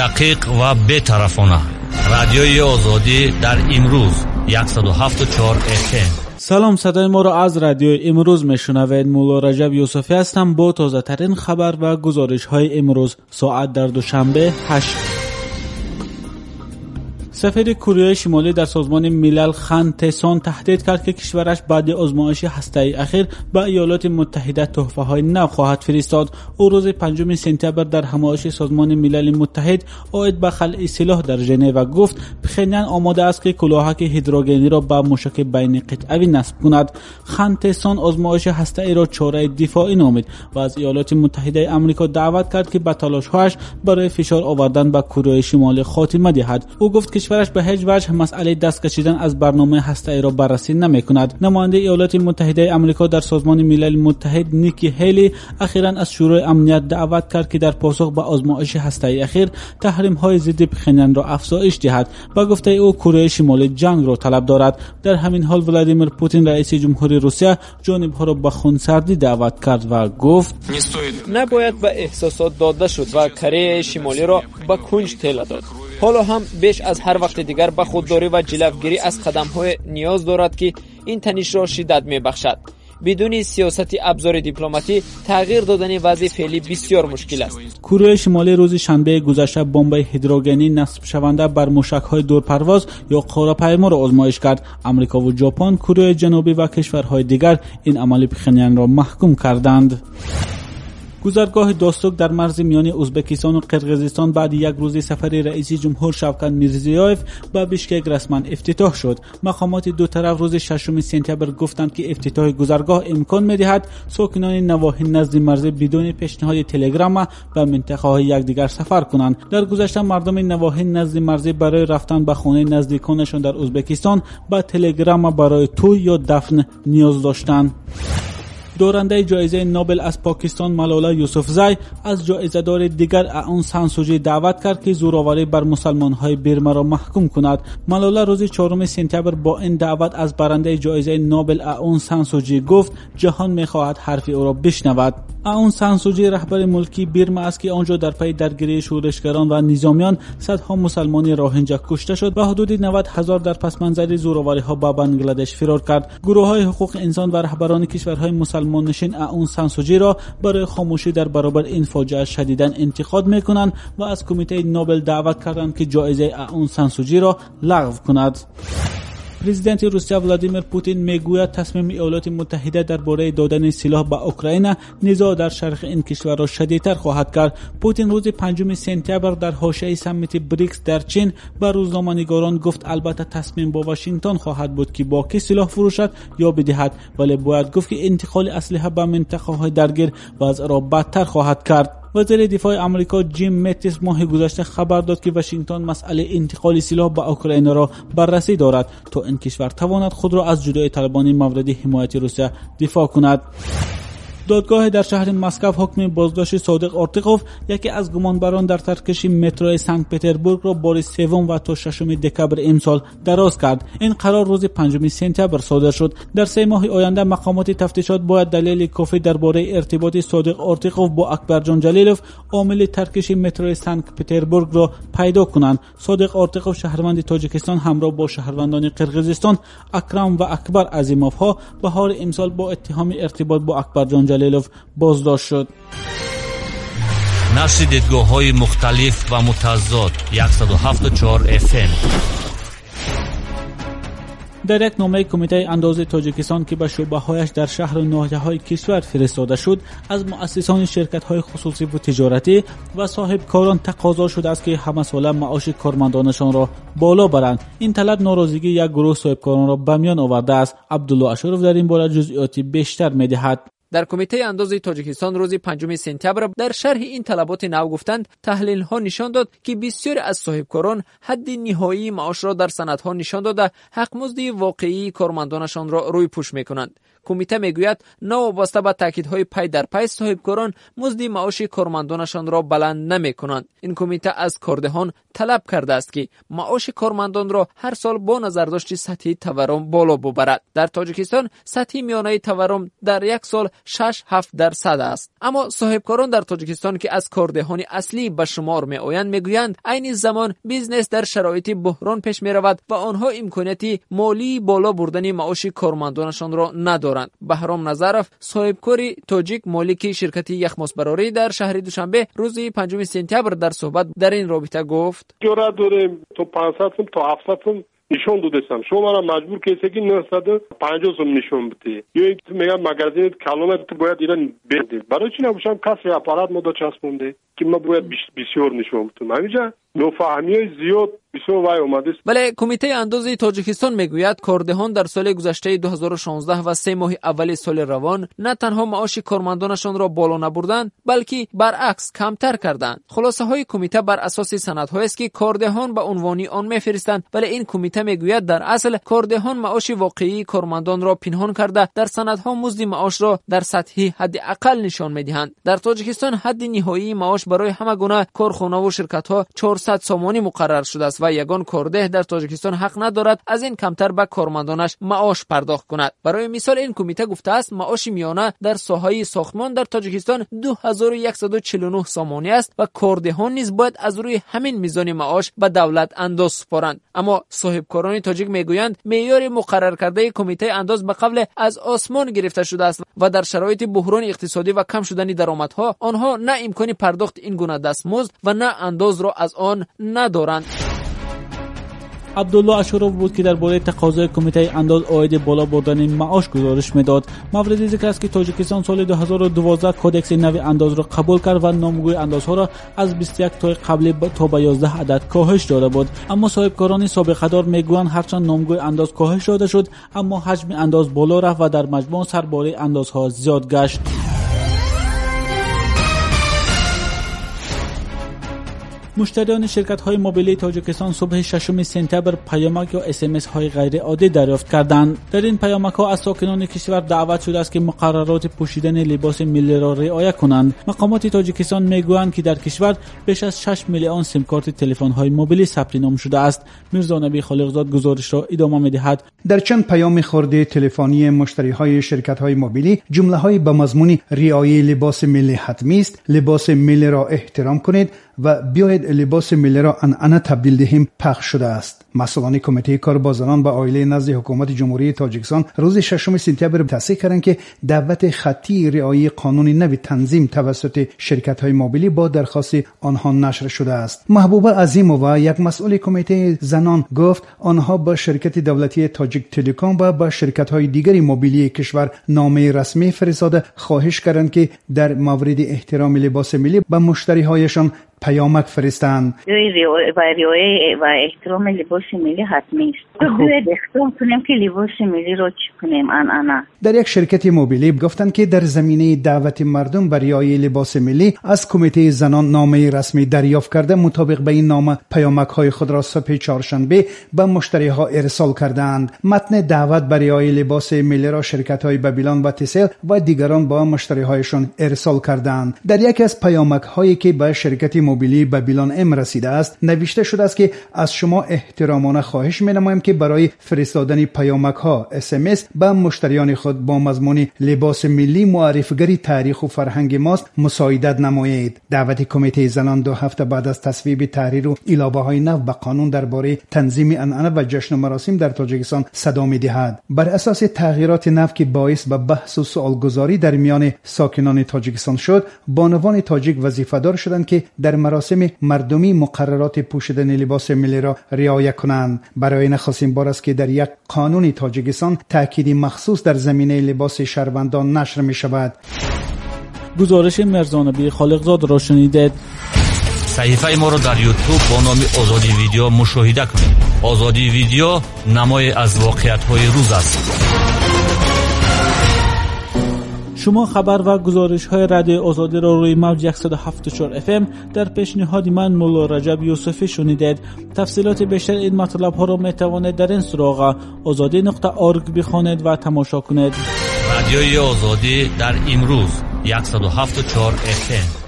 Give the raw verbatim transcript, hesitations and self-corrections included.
دقیق و بی‌طرفانه. رادیوی آزادی در امروز صد و هفت و چهار اف ام. سلام، صدای ما را از رادیو امروز میشنوید. مولا رجب یوسفی هستم با تازه ترین خبر و گزارش های امروز ساعت در دوشنبه هشت. سفیر کره شمالی در سازمان ملل خان تسون تهدید کرد که کشورش بعد آزمایش هسته‌ای اخیر به ایالات متحده تحفه‌های نو خواهد فرستاد. او روز پنجم سپتامبر در همایش سازمان ملل متحد عاید به خلع سلاح در ژنو گفت پخنیان آماده است که کلاهک هیدروژنی را به موشک بین قطعی نصب کند. خان تسون آزمایش هسته‌ای را چاره دفاعی نامید و از ایالات متحده آمریکا دعوت کرد که به تلاش‌هایش برای فشار آوردن به کره شمالی خاتمه دهد. او گفت کشورش به هیچ وجه مسئله دست کشیدن از برنامه هسته‌ای را بررسی نمی‌کند. نماینده ایالات متحده آمریکا در سازمان ملل متحد نیکی هیلی اخیراً از شورای امنیت دعوت کرد که در پاسخ به آزمایش هسته‌ای اخیر تحریم‌های ضد پخنیان را افزایش دهد. با گفته او کره شمالی جنگ را طلب دارد. در همین حال ولادیمیر پوتین رئیس جمهوری روسیه جانب‌ها را به خونسردی دعوت کرد و گفت نباید به احساسات داده شد و کره شمالی را به کنج ঠেলা داد. حالا هم بیش از هر وقت دیگر به خودداری و جلوگیری از قدم‌های نیاز دارد که این تنش را شدت می‌بخشد. بدون سیاست ابزار دیپلماتی تغییر دادن وضع فعلی بسیار مشکل است. کره شمالی روز شنبه گذشته بمب هیدروژنی نصب شونده بر موشک‌های دورپرواز یا قاره‌پیما را آزمایش کرد. آمریکا و ژاپن، کره جنوبی و کشورهای دیگر این عمل پخنیان را محکوم کردند. گذرگاه داستوک در مرز میان ازبکستان و قرقیزستان بعد یک روز سفر رئیس جمهور شوکت میرزیویف به بیشکک رسما افتتاح شد. مقامات دو طرف روز ششم سپتامبر گفتند که افتتاح گذرگاه امکان می‌دهد ساکنان نواحی نزد مرز بدون پیشنهاد تلگرام به منطقه‌های یکدیگر سفر کنند. در گذشته مردم نواحی نزد مرز برای رفتن به خانه نزدیکانشان در ازبکستان با تلگرام برای توی یا دفن نیاز داشتند. دارنده جایزه نوبل از پاکستان ملاله یوسفزی از جایزه‌دار دیگر اون سان سوچی دعوت کرد که زورآوری بر مسلمان‌های برما را محکوم کند. ملاله روز چهارم سپتامبر با این دعوت از برنده جایزه نوبل اون سان سوچی گفت جهان می‌خواهد حرف او را بشنود. اون سان سوچی رهبر ملکی برما است که آنجا در پی درگیری شورشگران و نظامیان صدها مسلمان روهینجا کشته شد و حدود نود هزار در پس منظر زورآوری‌ها به بنگلادش فرار کرد. گروه‌های حقوق انسان و رهبران کشورهای مسلمان نشین اون سان سوچی را برای خاموشی در برابر این فاجعه شدیداً انتقاد می‌کنند و از کمیته نوبل دعوت کردند که جایزه اون سان سوچی را لغو کند. پرزیدنت روسیه ولادیمیر پوتین میگوید تصمیم ایالات متحده درباره دادن سلاح به اوکراین نزاع در شرق این کشور را شدیدتر خواهد کرد. پوتین روز پنجم سپتامبر در حاشیه سمیت بریکس در چین به روزنامه‌نگاران گفت البته تصمیم با واشنگتن خواهد بود که با کی سلاح فروشد یا بدهد، ولی باید گفت که انتقال اسلحه به منطقه‌های درگیر وضع را بدتر خواهد کرد. وزیر دفاع آمریکا جیم متیس ماه گذشته خبر داد که واشنگتن مسئله انتقال سلاح به اوکراین را بررسی دارد تا این کشور تواند خود را از جدایی طلبانی مورد حمایت روسیه دفاع کند. دادگاه در شهر مسکو حکم بازداشت صادق آرتیقوف، یکی از گمانبران در ترکش مترو سنت پتربورگ را بار سوم و تا ششم دکبر امسال دراز کرد. این قرار روز پنجم سپتامبر صادر شد. در سه ماه آینده مقامات تفتیشات باید دلیل کافی درباره ارتباط صادق آرتیقوف با اکبرجان جلیلوف، عامل ترکش مترو سنت پتربورگ را پیدا کنند. صادق آرتیقوف شهروند تاجیکستان همراه با شهروندان قرقیزستان اکرم و اکبر عظیموف ها بهار امسال با اتهام ارتباط با اکبرجان جلیلوف بازداشت شد. نشر دیدگاه‌های مختلف و متضاد صد و هفت و چهار اف ام. در یک نامه کمیته اندازه تاجیکستان که به شعبه‌هایش در شهر و ناحیه‌های کشور فرستاده شد، از مؤسسان شرکت‌های خصوصی و تجارتی و صاحب کاران تقاضا شده است که همه ساله معاش کارمندانشان را بالا برند. این طلب ناراضگی یک گروه صاحب کاران را به میان آورده است. عبدالله اشرف در این باره جزئیاتی بیشتر می‌دهد. در کمیته اندازه تاجیکستان روز پنجم سپتامبر در شرح این طلبات نو گفتند تحلیل ها نشان داد که بسیاری از صاحبکاران حد نهایی معاش را در سندها نشان داده حق مزد واقعی کارمندانشان را روی پوش میکنند. کمیته میگوید نوابسته به تاکیدهای پی در پی صاحبکاران مزد معاش کارمندانشان را بلند نمیکنند. این کمیته از کاردهان طلب کرده است که معاش کارمندان را هر سال با نظرداشت سطح تورم بالا ببرد. در تاجیکستان سطح میانه تورم در یک سال شش هفت درصد است. اما صاحبکاران در تاجیکستان که از کاردهان اصلی به شمار می آیند میگویند عین زمان بیزنس در شرایط بحران پیش می رود و آنها امکاناتی مالی بالا بردن معاش کارمندانشان را ندارند. بهرام نظرف صاحبکاری تاجیک مالک شرکت یخماس براری در شهر دوشنبه روز پنجم سپتامبر در صحبت در این رابطه گفت: جورا داریم تو پانصد تا هفتصد نشون دادم. شما را مجبور کسی که نهصد و پنجاه سوم نشون بده. یا اینکه میگم مغازه کالومتر باید ایران بده. برای چی نباشم کسی اپارات مو چسبونده که ما باید بسیار نشون بدم. همینجا نوفهمیای زیاد بسیار وای اومده. بله، کمیته اندازه تاجیکستان میگوید کاردهان در سال گذشته دو هزار و شانزده و سه ماه اول سال روان نه تنها معاش کارمندانشان را بالا نبردند بلکه برعکس کمتر کردند. خلاصه های کمیته بر اساس سندهایی است که کاردهان به عنوانی آن میفرستند، ولی این کمیته میگوید در اصل کاردهان معاش واقعی کارمندان را پنهان کرده در سندها مزد معاش را در سطح حداقل نشان میدهند. در تاجیکستان حد نهایی معاش برای همه گونه کارخانه و شرکت ها چهارصد سامانی مقرر شده است و یگان کارده در تاجیکستان حق ندارد از این کمتر به کارمندانش معاش پرداخت کند. برای مثال این کمیته گفته است معاش میانه در ساحه ساختمان در تاجیکستان دو هزار و صد و چهل و نه سامانی است و کاردهان نیز باید از روی همین میزان معاش به دولت انداز سپارند. اما صاحبکاران تاجیک میگویند معیار مقرر کرده کمیته انداز به قبل از آسمان گرفته شده است و در شرایط بحران اقتصادی و کم شدن درآمدها آنها نه امکان پرداخت این گونه دستمزد و نه انداز را از آن ندارند. عبدالله اشورов بود که درباره تقاضای کمیته انداز عاید بالا بردن معاش گزارش میداد. مورد ذکر است که تاجیکستان سال دو هزار و دوازده کدکس نو انداز را قبول کرد و نامگوی اندازها را از بیست و یک تا قبلی تا به یازده عدد کاهش داده بود. اما صاحبکاران سابقه دار میگویند هرچند نامگوی انداز کاهش داده شد اما حجم انداز بالا رفت و در مجموع سرباره اندازها زیاد گشت. مشتریان شرکت‌های موبیلی تاجیکستان صبح ششم سپتامبر پیامک یا اس ام اس های غیر عادی دریافت کردند. در این پیامک‌ها از ساکنان کشور دعوت شده است که مقررات پوشیدن لباس ملی را رعایت کنند. مقامات تاجیکستان میگویند که در کشور بیش از شش میلیون سیم کارت تلفن‌های موبیلی ثبت نام شده است. میرزا نبی خالقزاد گزارش را ادامه می‌دهد. در چند پیام خورده تلفنی مشتری‌های شرکت‌های موبیلی جمله‌های با مضمون رعایت لباس ملی حتمی است، لباس ملی را احترام کنید و بیاید لباس ملی را عنعنه تبدیل دهیم پخش شده است. مسئولان کمیته کاربازان با عائله نزد حکومت جمهوری تاجیکستان روز ششم سپتامبر تصدیق کردند که دعوت خطی رعایت قانون نو تنظیم توسط شرکت‌های موبیلی با درخواست آنها نشر شده است. محبوبه عظیمووا یک مسئول کمیته زنان گفت آنها با شرکت دولتی تاجیک تلکام و با شرکت‌های دیگری موبیلی کشور نامه رسمی فرستاده خواهش کردند که در مورد احترام لباس ملی به مشتری‌هایشان پیامک فرستند. و رعایت و احترام لباس ملی حتمی است. باید احترام کنیم که لباس ملی را چی کنیم عنعنه. در یک شرکت موبیلی گفتند که در زمینه دعوت مردم به رعایت لباس ملی از کمیته زنان نامه رسمی دریافت کرده مطابق به این نامه پیامک های خود را صبح چهارشنبه به مشتری ها ارسال کردند. متن دعوت به رعایت لباس ملی را شرکت های بابیلان و تسل و دیگران با مشتری هایشان ارسال کردند. در یکی از پیامک هایی که به شرکت موبیلی بابیلان ام رسیده است نوشته شده است که از شما احترامانه خواهش می‌نمایم که برای فرستادن پیامک ها اس ام اس به مشتریان خود با مضمون لباس ملی معرفی‌گری تاریخ و فرهنگ ماست مساعدت نمایید. دعوت کمیته زنان دو هفته بعد از تصویب تحریر و علاوه‌های نو به قانون درباره تنظیم عنعنه و جشن و مراسم در تاجیکستان صدا می‌دهد. بر اساس تغییرات نو که باعث به بحث و سوالگذاری در میان ساکنان تاجیکستان شد، بانوان تاجیک وظیفه‌دار شدند که در مراسم مردمی مقررات پوشیدن لباس ملی را رعایت کنند. برای نخستین بار است که در یک قانون تاجیکستان تأکید مخصوص در زمینه لباس شهروندان نشر می شود. گزارش میرزا نبی خالقزاد را شنیدید. صحیفه ما را در یوتیوب با نام آزادی ویدیو مشاهده کنید. آزادی ویدیو نمای از واقعیت‌های روز است. شما خبر و گزارش های رادیو آزادی را روی موج صد و هفت و چهار اف ام در پیشنهاد من مولا رجب یوسفی شنیدید. تفصیلات بیشتر این مطلب ها را می توانید در این سراغ آزادی نقطه اورگ بخوانید و تماشا کنید. رادیوی آزادی در امروز صد و هفت و چهار اف ام.